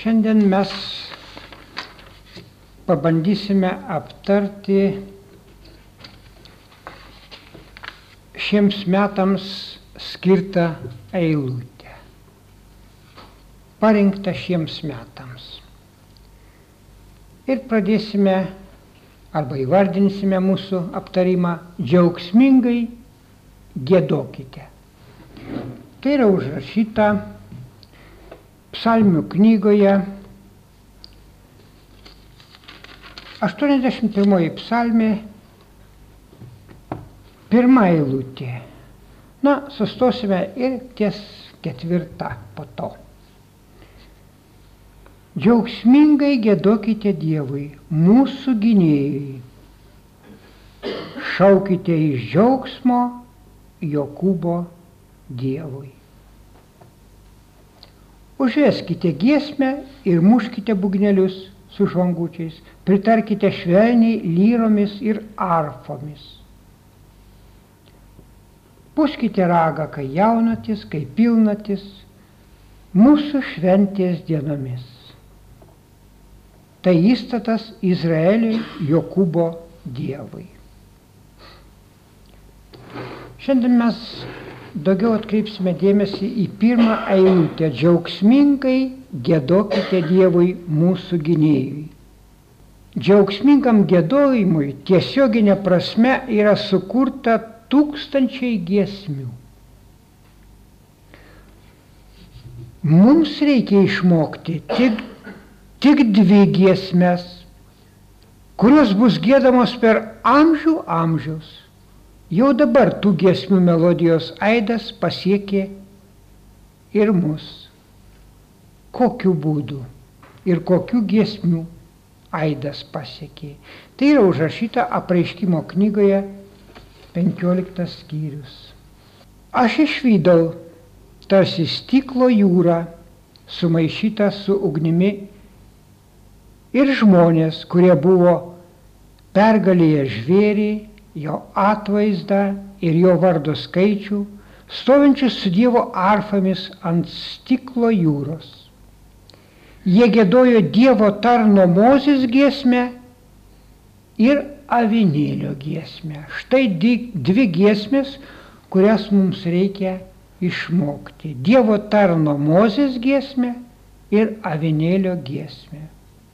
Šiandien mes pabandysime aptarti šiems metams skirtą eilutę, parinktą šiems metams. Ir pradėsime arba įvardinsime mūsų aptarimą džiaugsmingai giedokite. Tai yra užrašyta Psalmių knygoje 81 psalmė, pirma eilutė. Sustosime ir ties ketvirta po to. Džiaugsmingai giedokite Dievui, mūsų gynėjui. Šaukite iš džiaugsmo Jokūbo Dievui. Užveskite giesmę ir muškite būgnelius su žvangučiais, pritarkite švelniai lyromis ir arfomis. Pūskite ragą, kai jaunatis, kai pilnatis, mūsų šventės dienomis. Tai įstatas Izraeliui Jokūbo Dievui. Šiandien mes daugiau atkreipsime dėmesį į pirmą eilutę. Džiaugsmingai giedokite Dievui, mūsų gynėjui. Džiaugsmingam giedojimui tiesioginė prasme yra sukurta tūkstančiai giesmių. Mums reikia išmokti tik dvi giesmes, kurios bus giedamos per amžių amžius. Jau dabar tų giesmių melodijos aidas pasiekė ir mus. Kokiu būdu ir kokių giesmių aidas pasiekė. Tai yra užrašyta Apreiškimo knygoje 15 skyrius. Aš išvydau tarsi stiklo jūrą sumaišytą su ugnimi ir žmonės, kurie buvo pergalėję žvėrį, jo atvaizdą ir jo vardo skaičių, stovinčius su Dievo arfomis ant stiklo jūros. Jie giedojo Dievo tarno Mozės giesmę ir avinėlio giesmę. Štai dvi giesmės, kurias mums reikia išmokti. Dievo tarno Mozės giesmę ir avinėlio giesmę.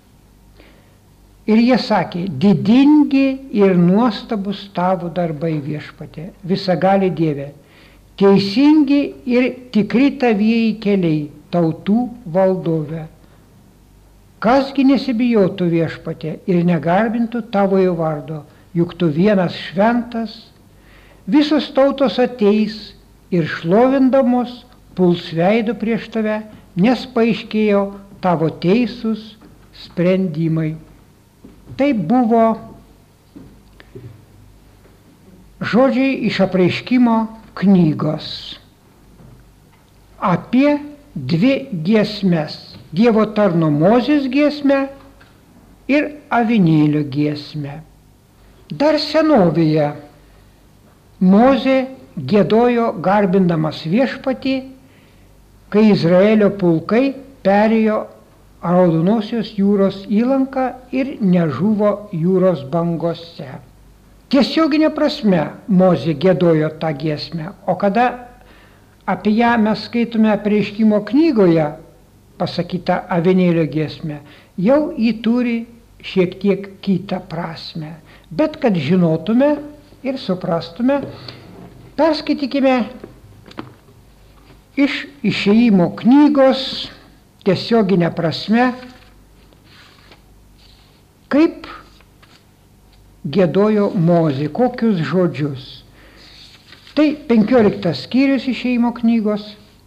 Ir jie sakė, didingi ir nuostabus tavo darbai Viešpatie, visagali Dieve, teisingi ir tikri tavieji keliai, tautų valdove. Kasgi nesibijotų Viešpatie ir negarbintų tavojo vardo, juk tu vienas šventas, visos tautos ateis ir šlovindamos puls veidu prieš tave, nes paaiškėjo tavo teisūs sprendimai. Tai buvo žodžiai iš Apreiškimo knygos apie dvi giesmes. Dievo tarno Mozės giesmę ir avinėlio giesmę. Dar senovėje Mozė giedojo garbindamas Viešpatį, kai Izraelio pulkai perėjo Raudonosios jūros įlanką ir nežuvo jūros bangose. Tiesioginė prasme Mozė giedojo tą giesmę, o kada apie ją mes skaitome Apreiškimo knygoje pasakytą avinėlio giesmę, jau ji turi šiek tiek kitą prasmę. Bet kad žinotume ir suprastume, perskaitykime iš Išėjimo knygos tiesioginė prasme, kaip giedojo Mozė, kokius žodžius. Tai 15 skyrius Išėjimo knygos,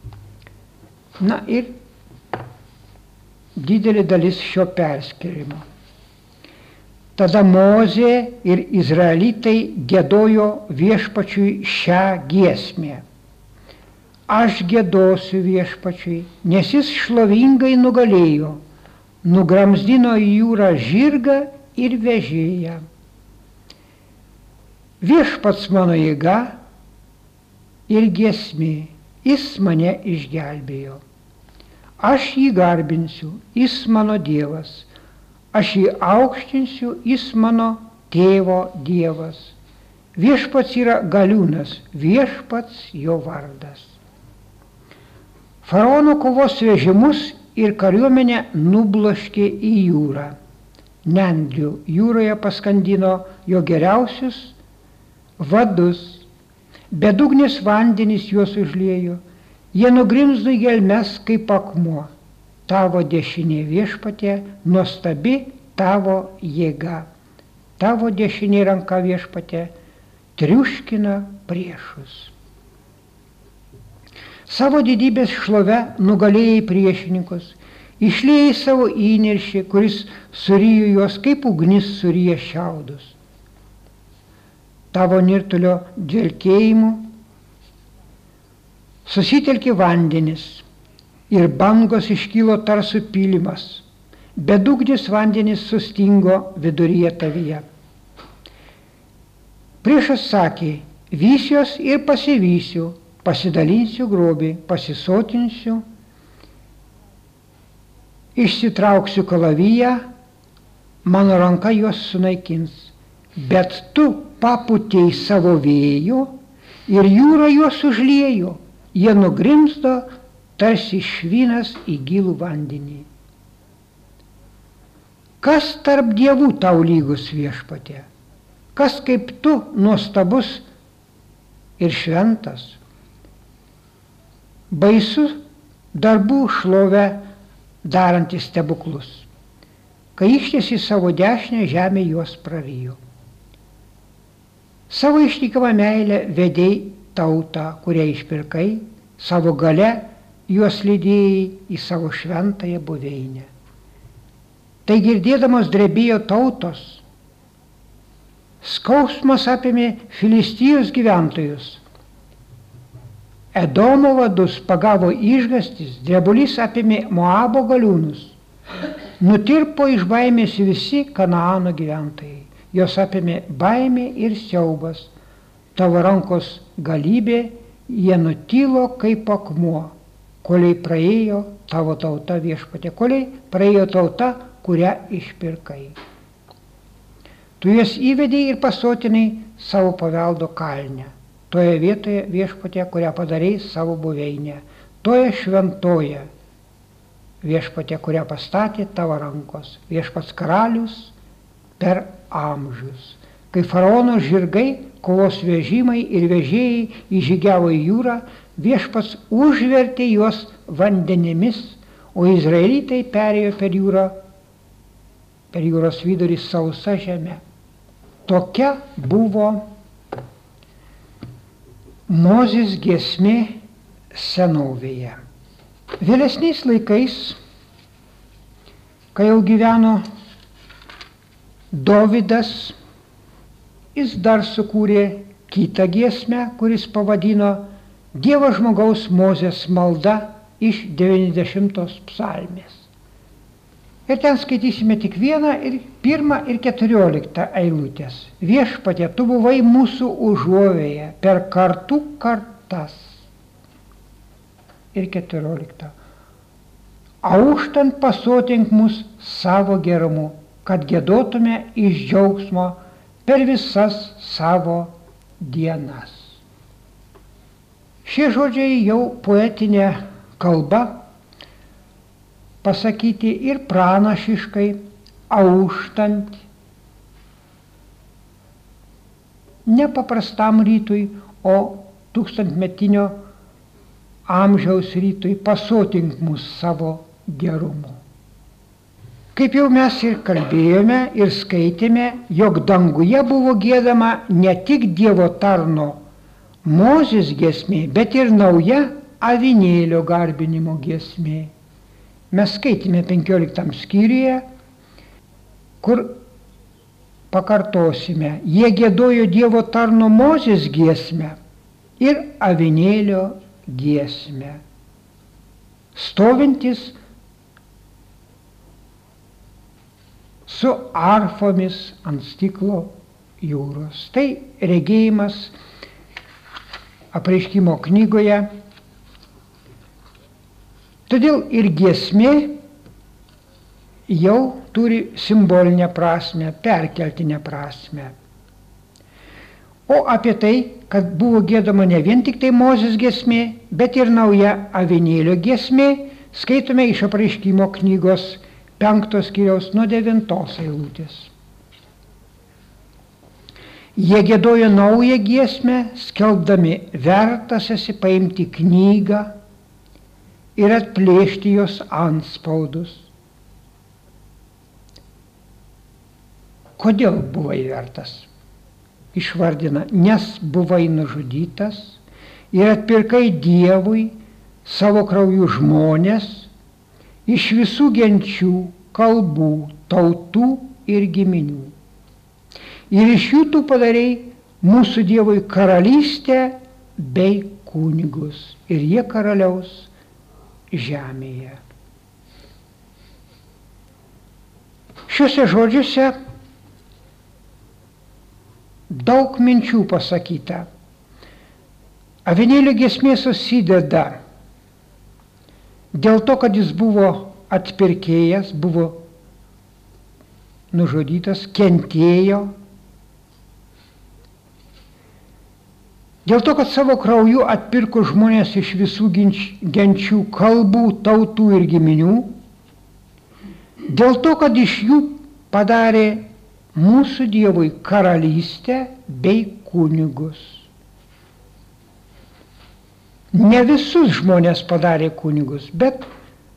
ir didelė dalis šio perskyrimo. Tada Mozė ir izraelitai giedojo Viešpačiui šią giesmę. Aš giedosiu Viešpačiui, nes jis šlovingai nugalėjo, nugramzdino į jūrą žirgą ir vežėją. Viešpats mano jėga ir giesmė, jis mane išgelbėjo. Aš jį garbinsiu, jis mano Dievas. Aš jį aukštinsiu, jis mano tėvo Dievas. Viešpats yra galiūnas, viešpats jo vardas. Faraono kovos vežimus ir kariuomenę nubloškė į jūrą. Nendrių jūroje paskandino jo geriausius vadus. Bedugnis vandenys juos užliejo. Jie nugrimzdo į gelmes kaip akmuo. Tavo dešinė viešpatie, nuostabi tavo jėga. Tavo dešinė ranka viešpatie triuškina priešus. Savo didybės šlove nugalėjai priešininkus, išliejai savo įniršį, kuris suryjo juos kaip ugnis suryja šiaudus. Tavo nirtulio dvelkėjimu susitelkė vandenis ir bangos iškilo tarsi pylimas. Bedugnis vandenis sustingo viduryje tavyje. Priešas sakė, vysiuos ir pasivysiu, pasidalinsiu grobį, pasisotinsiu, išsitrauksiu kalaviją, mano ranka juos sunaikins. Bet tu papūtei savo vėjo ir jūra juos užliejo, jie nugrimzdo tarsi švinas į gilų vandenį. Kas tarp dievų tau lygus viešpatie? Kas kaip tu nuostabus ir šventas? Baisu darbų šlovę darantis stebuklus. Kai ištiesi savo dešinę, žemė juos prarijo. Savo ištikimą meilę vedei tautą, kurią išpirkai, savo gale juos lydėjai į savo šventąją buveinę. Tai girdėdamos drebėjo tautos. Skausmas apėmė Filistijos gyventojus. Edomo vadus pagavo išgastis, drebulys apėmė Moabo galiūnus. Nutirpo iš baimės visi Kanaano gyventojai. Jos apėmė baimė ir siaubas. Tavo rankos galybė, jie nutilo kaip akmuo, koliai praėjo tavo tauta viešpatie, koliai praėjo tauta, kurią išpirkai. Tu jas įvedei ir pasotinai savo paveldo kalnę. Toje vietoje viešpatie, kurią padarei savo buveinę. Toje šventoje viešpatie, kurią pastatė tavo rankos. Viešpats karalius per amžius. Kai faraono žirgai, kovos vežimai ir vežėjai įžygiavo į jūrą, viešpats užvertė juos vandenimis, o izraelitai perėjo per jūros vidurį sausa žemė. Tokia buvo Mozės giesmė senovėje. Vėlesniais laikais, kai jau gyveno Dovydas, jis dar sukūrė kitą giesmę, kuris pavadino Dievo žmogaus Mozės malda iš 90 psalmės. Ir ten skaitysime tik 1 ir 14 eilutės. Viešpatie, tu buvai mūsų užuovėje per kartų kartas. Ir 14. Auštant pasotink mus savo gerumu, kad giedotume iš džiaugsmo per visas savo dienas. Šie žodžiai jau poetinė kalba, pasakyti ir pranašiškai, auštant, ne paprastam rytui, o tūkstantmetinio amžiaus rytui, pasotink mus savo gerumu. Kaip jau mes ir kalbėjome ir skaitėme, jog danguje buvo giedama ne tik Dievo tarno Mozės giesmė, bet ir nauja avinėlio garbinimo giesmė. Mes skaitėme 15 skyriuje, kur pakartosime, jie giedojo Dievo tarno Mozės giesmę ir avinėlio giesmę, stovintis su arfomis ant stiklo jūros. Tai regėjimas Apreiškimo knygoje Todėl ir giesmė jau turi simbolinę prasmę, perkeltinę prasmę. O apie tai, kad buvo giedama ne vien tik tai Mozės giesmė, bet ir nauja avinėlio giesmė, skaitome iš Apreiškimo knygos 5 skyriaus nuo 9 eilutės. Jie giedojo naują giesmę, skelbdami: vertas esi paimti knygą ir atplėšti jos antspaudus. Kodėl buvai vertas? Išvardina: nes buvai nužudytas ir atpirkai Dievui savo krauju žmonės iš visų genčių, kalbų, tautų ir giminių. Ir iš jų tu padarei mūsų Dievui karalystę bei kunigus, ir jie karaliaus žemėje. Šiuose žodžiuose daug minčių pasakyta. Avinėlio giesmė susideda dėl to, kad jis buvo atpirkėjas, buvo nužudytas, kentėjo. Dėl to, kad savo krauju atpirko žmonės iš visų genčių, kalbų, tautų ir giminių. Dėl to, kad iš jų padarė mūsų Dievui karalystę bei kunigus. Ne visus žmonės padarė kunigus, bet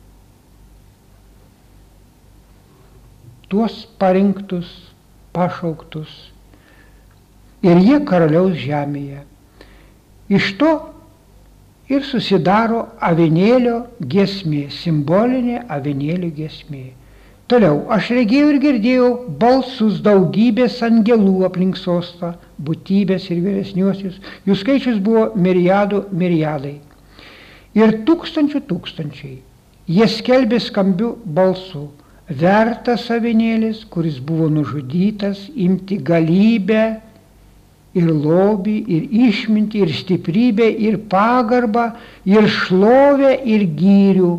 tuos parinktus, pašauktus. Ir jie karaliaus žemėje. Iš to ir susidaro avinėlio giesmė, simbolinė avinėlio giesmė. Toliau, aš regėjau ir girdėjau balsus daugybės angelų aplink sostą, būtybės ir vyresniuosius. Jų skaičius buvo miriadai. Ir tūkstančiai. Jie skelbė skambiu balsu: vertas avinėlis, kuris buvo nužudytas, imti galybę ir lobį, ir išmintį, ir stiprybę, ir pagarbą, ir šlovę, ir gyrių.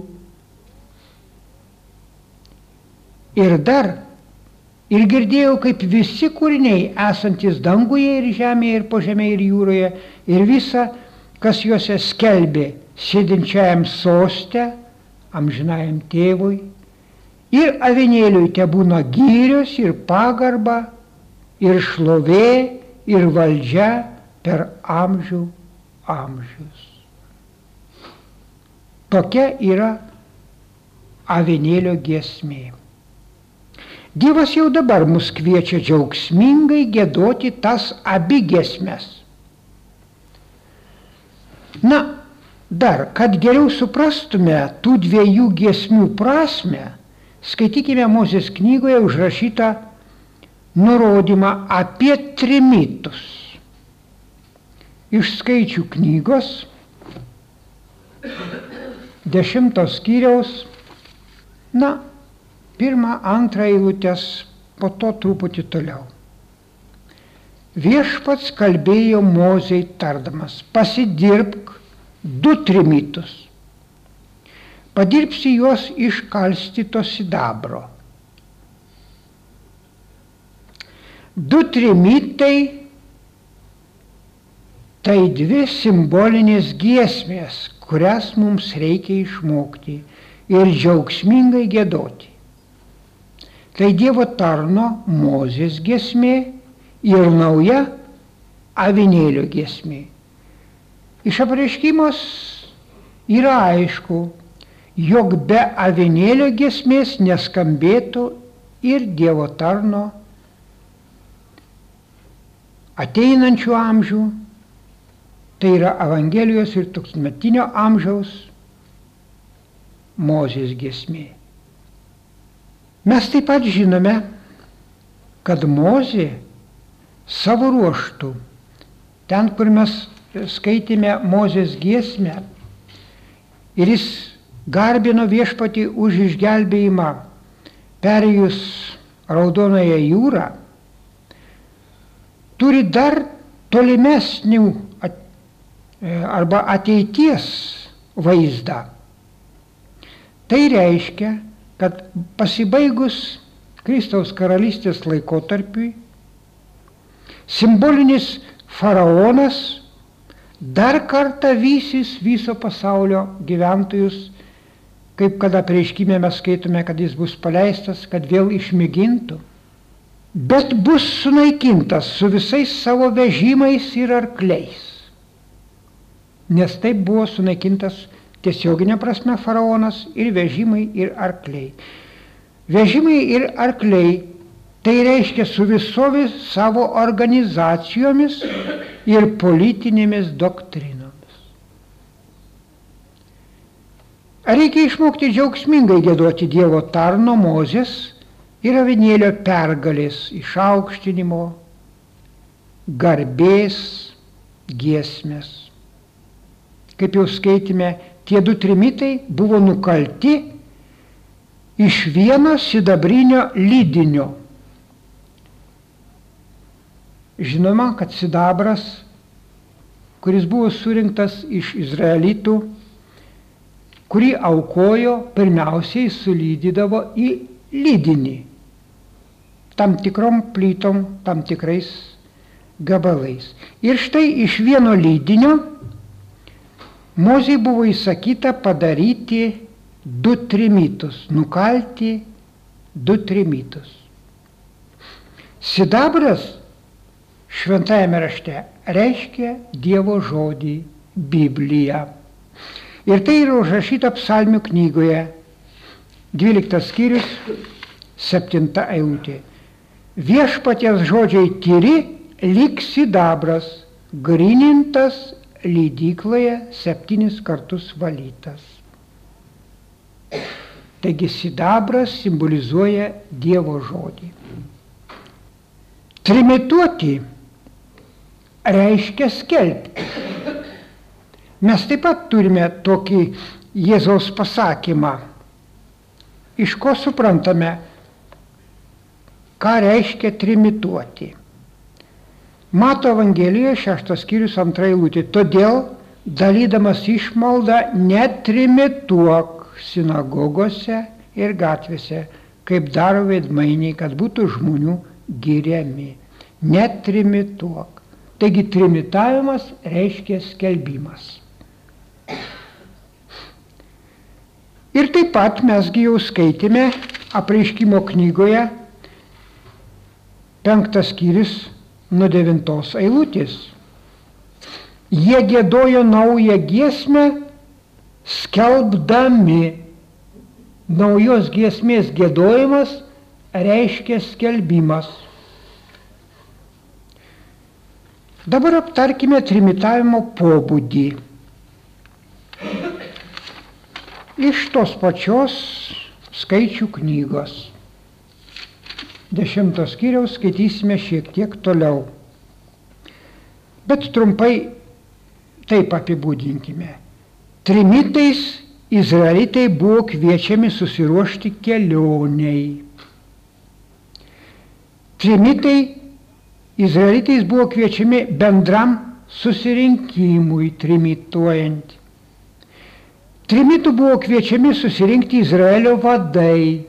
Ir dar, ir girdėjau, kaip visi kūriniai, esantis danguje ir žemėje, ir po žemėje, ir jūroje, ir visa, kas juose skelbė sėdinčiajam soste, amžinajam tėvui, ir avinėliui tebūna gyrios, ir pagarba, ir šlovė, ir valdžia per amžių amžius. Tokia yra avinėlio giesmė. Dievas jau dabar mus kviečia džiaugsmingai giedoti tas abi giesmes. Na, dar, kad geriau suprastume tų dviejų giesmių prasmę, skaitykime Mozės knygoje užrašytą nurodymą apie trimitus. Iš Skaičių knygos 10 skyriaus, 1-2 eilutės, po to truputį toliau. Viešpats kalbėjo Mozei tardamas: pasidirbk 2 trimitus. Padirbsi juos iš kalstyto sidabro. 2 trimitai tai 2 simbolinės giesmės, kurias mums reikia išmokti ir džiaugsmingai giedoti. Tai Dievo tarno Mozės giesmė ir nauja avinėlio giesmė. Iš Apreiškimos yra aišku, jog be avinėlio giesmės neskambėtų ir Dievo tarno ateinančių amžių, tai yra Evangelijos ir tūkstantmetinio amžiaus Mozės giesmė. Mes taip pat žinome, kad Mozė savo ruožtų, ten, kur mes skaitėme Mozės giesmę, ir jis garbino viešpatį už išgelbėjimą perėjus Raudonąją jūrą, turi dar tolimesnių arba ateities vaizdą. Tai reiškia, kad pasibaigus Kristaus karalystės laikotarpiui, simbolinis faraonas dar kartą vysis viso pasaulio gyventojus, kaip kada apreiškime mes skaitome, kad jis bus paleistas, kad vėl išmėgintų. Bet bus sunaikintas su visais savo vežimais ir arkliais. Nes taip buvo sunaikintas tiesioginė prasme faraonas ir vežimai ir arkliai. Vežimai ir arkliai tai reiškia su visomis savo organizacijomis ir politinėmis doktrinomis. Reikia išmokti džiaugsmingai giedoti Dievo tarno Mozės ir avinėlio pergalės išaukštinimo, garbės giesmės. Kaip jau skaitėme, tie du trimitai buvo nukalti iš vieno sidabrinio lydinio. Žinoma, kad sidabras, kuris buvo surinktas iš izraelitų, kurį aukojo, pirmiausiai sulydydavo į lydinį, tam tikrom plytom, tam tikrais gabalais. Ir štai iš vieno lydinio Mozei buvo įsakyta padaryti 2 trimitus, nukalti 2 trimitus. Sidabras šventajame rašte reiškia Dievo žodį, Bibliją. Ir tai yra užrašyta Psalmių knygoje, 12 skyrius, 7 eilutė. Viešpaties žodžiai tyri, lyg sidabras, grynintas lydykloje 7 kartus valytas. Taigi sidabras simbolizuoja Dievo žodį. Trimituoti reiškia skelbti. Mes taip pat turime tokį Jėzaus pasakymą. Iš ko suprantame, ką reiškia trimituoti. Mato Evangelijoje 6 skyrius 2 eilutė. Todėl, dalydamas išmaldą, netrimituok sinagogose ir gatvėse, kaip daro veidmainiai, kad būtų žmonių giriami. Netrimituok. Taigi trimitavimas reiškia skelbimas. Ir taip pat mesgi jau skaitėme apreiškimo knygoje 5 skyrius nuo 9 eilutės. Jie giedojo naują giesmę, skelbdami. Naujos giesmės giedojimas reiškia skelbimas. Dabar aptarkime trimitavimo pobūdį. Iš tos pačios skaičių knygos. 10 skyriaus skaitysime šiek tiek toliau. Bet trumpai taip apibūdinkime. Trimitais izraelitai buvo kviečiami susiruošti kelioniai. Trimitai izraelitais buvo kviečiami bendram susirinkimui trimituojant. Trimitų buvo kviečiami susirinkti Izraelio vadai.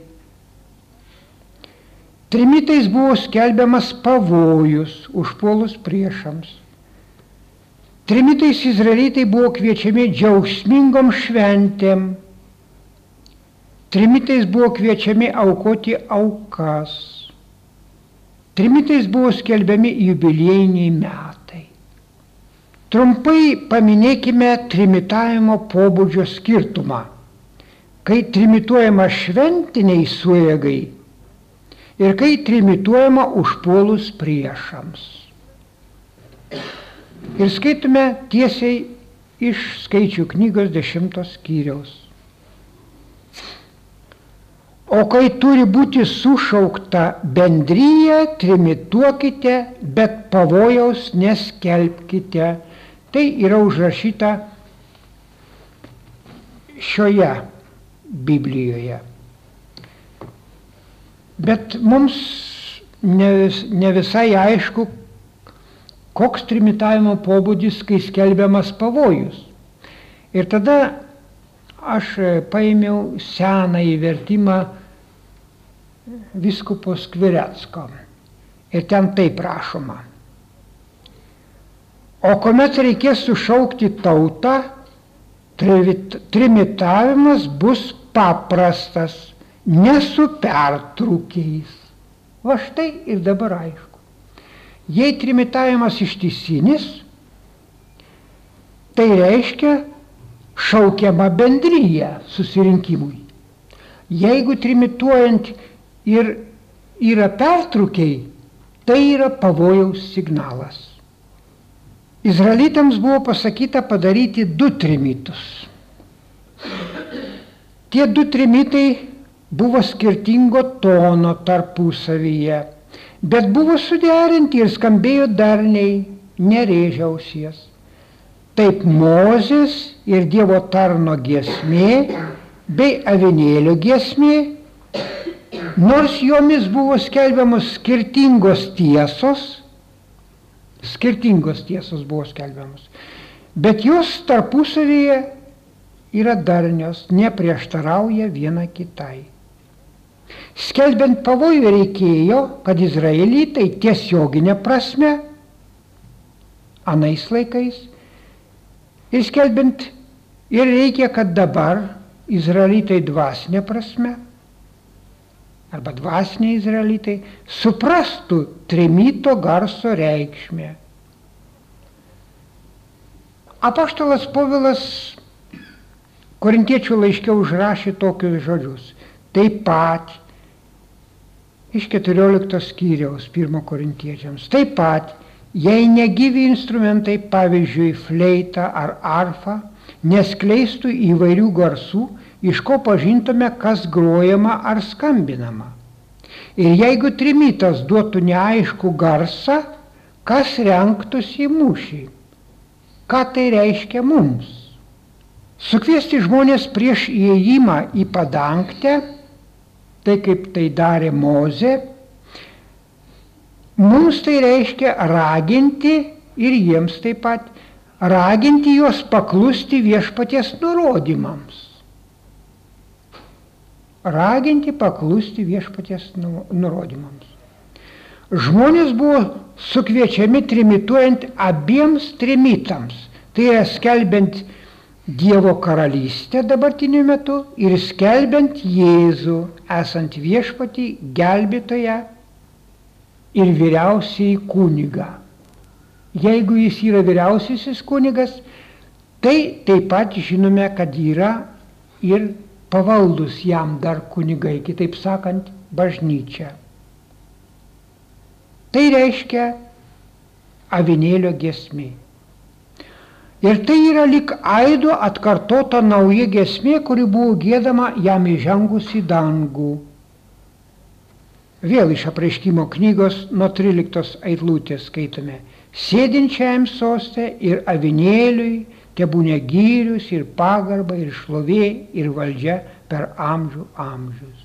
Trimitais buvo skelbiamas pavojus užpuolus priešams. Trimitais izraelitai buvo kviečiami džiaugsmingom šventėm. Trimitais buvo kviečiami aukoti aukas. Trimitais buvo skelbiami jubiliejiniai metai. Trumpai paminėkime trimitavimo pobūdžio skirtumą. Kai trimituojama šventiniai suėgai ir kai trimituojama užpuolus priešams. Ir skaitome tiesiai iš skaičių knygos 10 skyriaus. O kai turi būti sušaukta bendryja, trimituokite, bet pavojaus neskelbkite. Tai yra užrašyta šioje Biblijoje. Bet mums ne visai aišku, koks trimitavimo pobūdis, kai skelbiamas pavojus. Ir tada Aš paėmiau senąjį vertimą vyskupo Skvirecko ir ten taip rašoma. O kuomet reikės sušaukti tautą, trimitavimas bus paprastas, ne su pertrūkiais. Va štai ir dabar aišku. Jei trimitavimas ištisinis, tai reiškia šaukiama bendryja susirinkimui. Jeigu trimituojant ir yra pertrūkiai, tai yra pavojaus signalas. Izraelitams buvo pasakyta padaryti 2 trimitus. Tie 2 trimitai buvo skirtingo tono tarpusavyje, bet buvo suderinti ir skambėjo darniai, nerėžė ausies. Taip Mozės ir Dievo tarno giesmė bei avinėlio giesmė, nors jomis buvo skelbiamos skirtingos tiesos buvo skelbiamos, bet jos tarpusavyje yra darnios, neprieštarauja viena kitai. Skelbiant pavojų reikėjo, kad izraelitai tiesioginė prasme, anais laikais, ir skelbiant ir reikia, kad dabar izraelitai dvasinė prasme, arba dvasiniai izraelitai, suprastų trimito garso reikšmę. Apaštalas Povilas Korintiečių laiške užrašė tokius žodžius. Taip pat, iš 14 skyriaus 1 Korintiečiams, taip pat, jei negyvi instrumentai, pavyzdžiui, fleita ar arfa, neskleistų įvairių garsų, iš ko pažintume, kas grojama ar skambinama. Ir jeigu trimitas duotų neaiškų garsą, kas renktųsi į mūšį? Ką tai reiškia mums? Sukviesti žmonės prieš įėjimą į padangtę, tai kaip tai darė Mozė, mums tai reiškia raginti ir jiems taip pat, raginti juos paklusti viešpaties nurodymams. Raginti paklusti viešpaties nurodymams. Žmonės buvo sukviečiami trimituojant abiems trimitams. Tai yra skelbiant Dievo karalystę dabartiniu metu ir skelbiant Jėzų, esant viešpatį, gelbėtoją ir vyriausiai kunigą. Jeigu jis yra vyriausiasis kunigas, tai taip pat žinome, kad yra ir pavaldus jam dar kunigai, kitaip sakant, bažnyčia. Tai reiškia avinėlio giesmė. Ir tai yra lyg aido atkartota nauja giesmė, kuri buvo giedama jam įžengus į dangų. Vėl iš Apreiškimo knygos nuo 13 eilutės skaitome. Sėdinčiajam soste ir avinėliui tebūne gyrius ir pagarba ir šlovė ir valdžia per amžių amžius.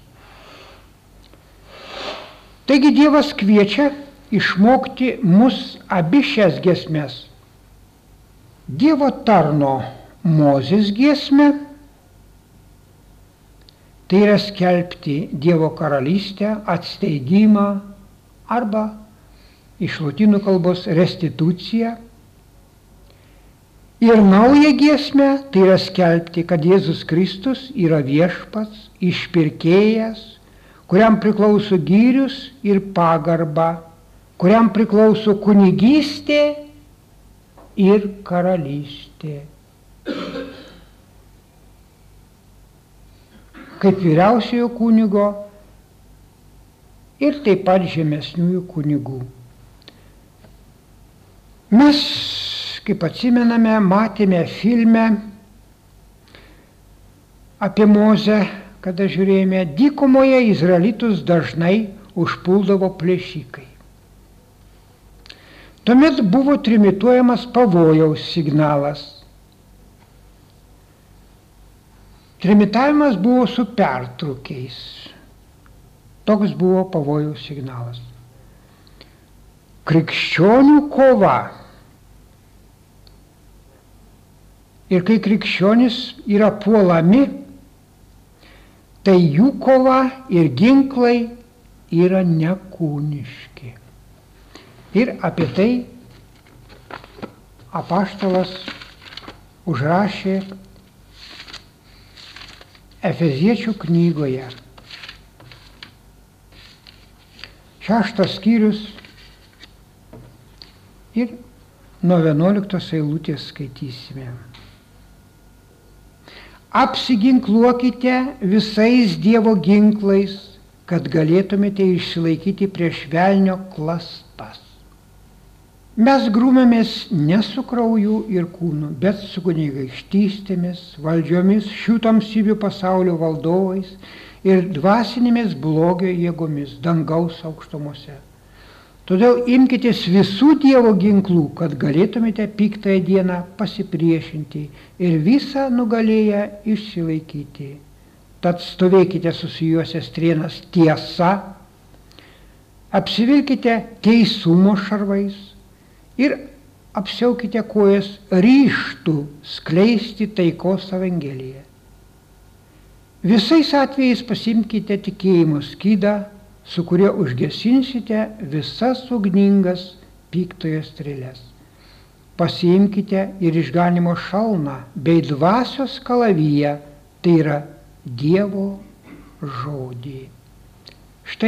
Taigi Dievas kviečia išmokti mus abi šias giesmes. Dievo tarno Mozės giesmę, tai yra skelbti Dievo karalystę, atsteigimą arba iš lotynų kalbos restituciją. Ir naują giesmę, tai yra skelbti, kad Jėzus Kristus yra viešpats, išpirkėjas, kuriam priklauso gyrius ir pagarba, kuriam priklauso kunigystė ir karalystė. Kaip vyriausiojo kunigo ir taip pat žemesniųjų kunigų. Mes, kaip atsimename, matėme filme apie Mozę, kada žiūrėjome, dykumoje izraelitus dažnai užpuldavo plėšikai. Tuomet buvo trimituojamas pavojaus signalas. Trimitavimas buvo su pertrūkiais. Toks buvo pavojaus signalas. Krikščionių kova Ir kai krikščionys yra puolami, tai jų kova ir ginklai yra nekūniški. Ir apie tai apaštalas užrašė Efeziečių knygoje. 6 skyrius ir nuo 11 eilutės skaitysime. Apsiginkluokite visais Dievo ginklais, kad galėtumėte išsilaikyti prieš velnio klastas. Mes grūmėmės ne su krauju ir kūnu, bet su kunigaikštystėmis, valdžiomis, šių tamsybių pasaulio valdovais ir dvasinėmis blogio jėgomis dangaus aukštumose. Todėl imkitės visų Dievo ginklų, kad galėtumėte piktąją dieną pasipriešinti ir visą nugalėję išsilaikyti. Tad stovėkite susijuose strėnas tiesa, apsivilkite teisumo šarvais ir apsiaukite kojas ryžtu skleisti taikos evangeliją. Visais atvejais pasimkite tikėjimo skydą, su kuria užgesinsite visas ugningas piktojo strėles. Pasiimkite ir išganimo šalmą bei dvasios kalaviją, tai yra Dievo žodį. Štai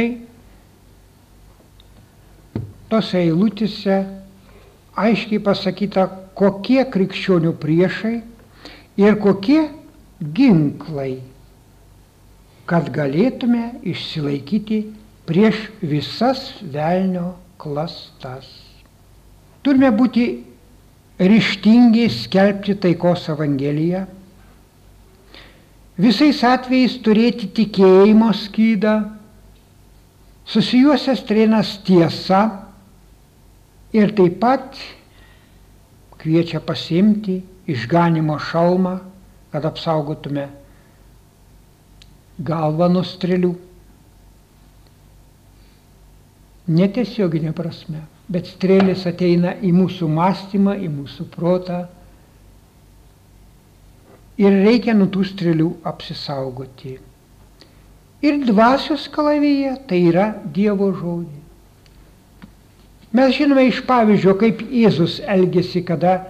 tose eilutėse aiškiai pasakyta, kokie krikščionių priešai ir kokie ginklai, kad galėtume išsilaikyti prieš visas velnio klastas. Turime būti ryžtingi skelbti taikos evangeliją, visais atvejais turėti tikėjimo skydą, susijuosias strėnas tiesa ir taip pat kviečia pasiimti išganimo šalmą, kad apsaugotume galvą nuo strėlių. Netiesioginė prasme, bet strėlės ateina į mūsų mąstymą, į mūsų protą ir reikia nuo tų strėlių apsisaugoti. Ir dvasios kalaviją, tai yra Dievo žodį. Mes žinome iš pavyzdžio, kaip Jėzus elgėsi, kada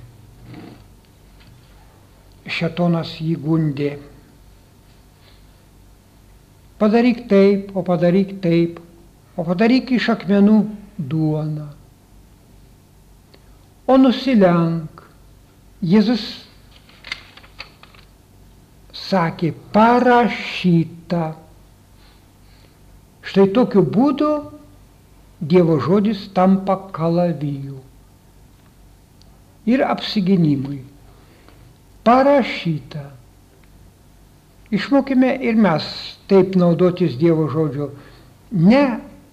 šėtonas jį gundė. Padaryk taip, o padaryk taip, o padaryk iš akmenų duoną. O nusilenk. Jėzus sakė, parašyta. Štai tokiu būdu Dievo žodis tampa kalaviju ir apsiginimui. Parašyta. Išmokime ir mes taip naudotis Dievo žodžiu, ne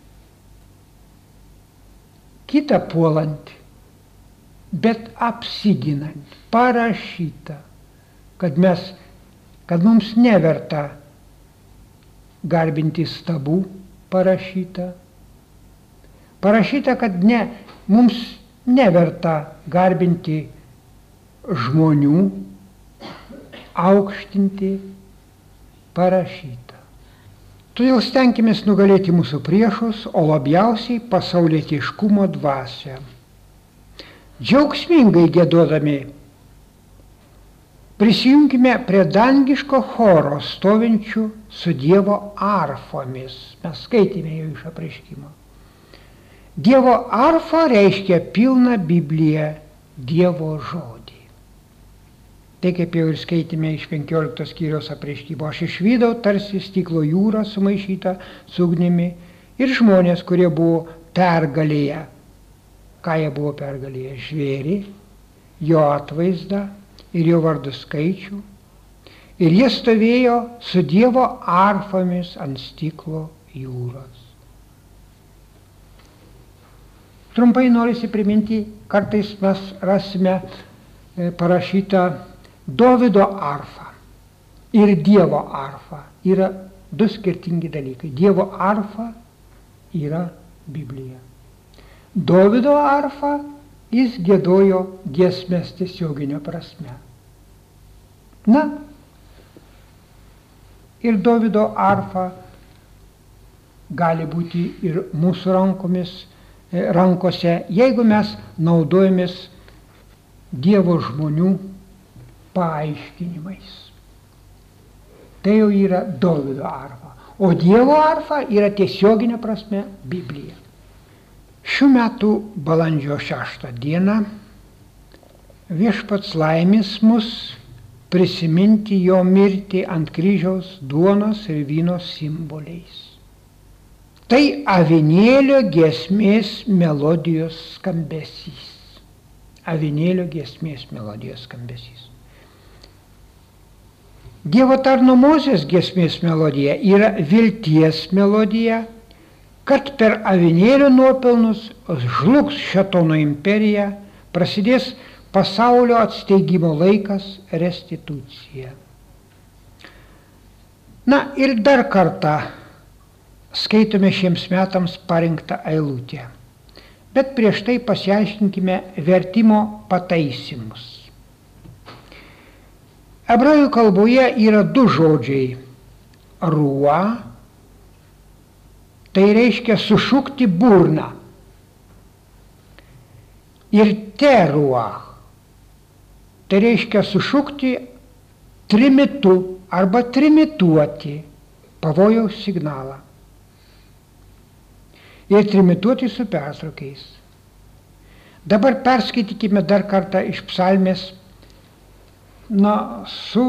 kitą puolant, bet apsiginant. Parašyta, kad mums neverta garbinti stabų, parašyta. Parašyta, kad mums neverta garbinti žmonių, aukštinti, parašyta. Todėl stenkimės nugalėti mūsų priešus, o labiausiai pasaulietiškumo dvasią. Džiaugsmingai giedodami prisijunkime prie dangiško choro stovinčių su Dievo arfomis. Mes skaitėme jau iš apreiškimo. Dievo arfa reiškia pilną Bibliją, Dievo žodį. Tai kaip jau ir skaitėme iš 15 skyriaus apreiškimo. Aš išvydau tarsi stiklo jūrą sumaišytą su ugnimi ir žmonės, kurie buvo pergalėję. Ką jie buvo pergalėję? Žvėrį, jo atvaizdą ir jo vardų skaičių. Ir jie stovėjo su Dievo arfomis ant stiklo jūros. Trumpai norisi priminti, kartais mes rasime parašytą Dovydo arfa ir Dievo arfa. Yra du skirtingi dalykai. Dievo arfa yra Biblija. Dovydo arfa jis giedojo giesmės tiesioginė prasme. Na, ir Dovydo arfa gali būti ir mūsų rankose, jeigu mes naudojamės Dievo žmonių paaiškinimais. Tai jau yra Dovydo arfa. O Dievo arfa yra tiesioginė prasme Biblija. Šių metų balandžio 6 dieną Viešpats laimės mus prisiminti jo mirtį ant kryžiaus duonos ir vyno simboliais. Tai avinėlio giesmės melodijos skambesys. Avinėlio giesmės melodijos skambesys. Dievo tarno Mozės giesmės melodija yra vilties melodija, kad per avinėlio nuopelnus žlugs šėtono imperija, prasidės pasaulio atsteigimo laikas, restitucija. Na ir dar kartą skaitome šiems metams parinktą eilutę. Bet prieš tai pasiaiškinkime vertimo pataisymus. Hebrajų kalboje yra du žodžiai. Ruah, tai reiškia sušukti burną. Ir teruah, tai reiškia sušukti trimitu arba trimituoti pavojaus signalą. Ir trimituoti su pertraukiais. Dabar perskaitykime dar kartą iš psalmės, su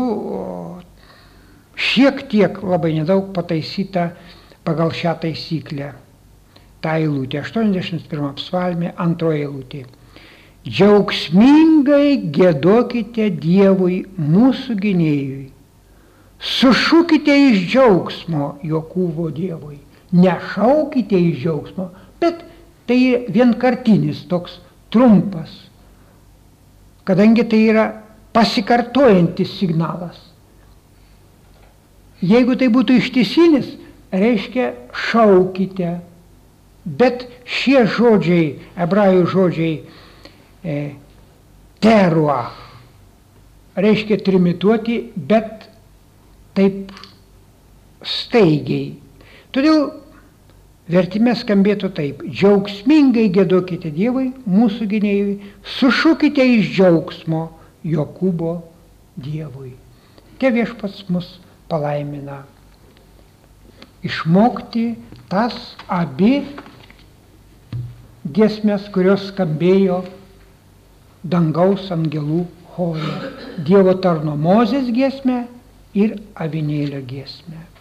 šiek tiek labai nedaug pataisyta pagal šią taisyklę. Ta eilutė, 81 psalmė, 2 eilutė. Džiaugsmingai giedokite Dievui mūsų gynėjui. Sušukite iš džiaugsmo Jokūbo Dievui. Nešaukite iš džiaugsmo, bet tai vienkartinis toks trumpas, kadangi tai yra pasikartojantis signalas. Jeigu tai būtų ištisinis, reiškia šaukite, bet šie žodžiai, hebrajų žodžiai, teruah, reiškia trimituoti, bet taip staigiai. Todėl vertime skambėtų taip: džiaugsmingai giedokite Dievui, mūsų gynėjui, sušukite iš džiaugsmo Jokūbo Dievui. Tie Viešpats mus palaimina išmokti tas abi giesmes, kurios skambėjo dangaus angelų chore. Dievo tarno Mozės giesmę ir avinėlio giesmę.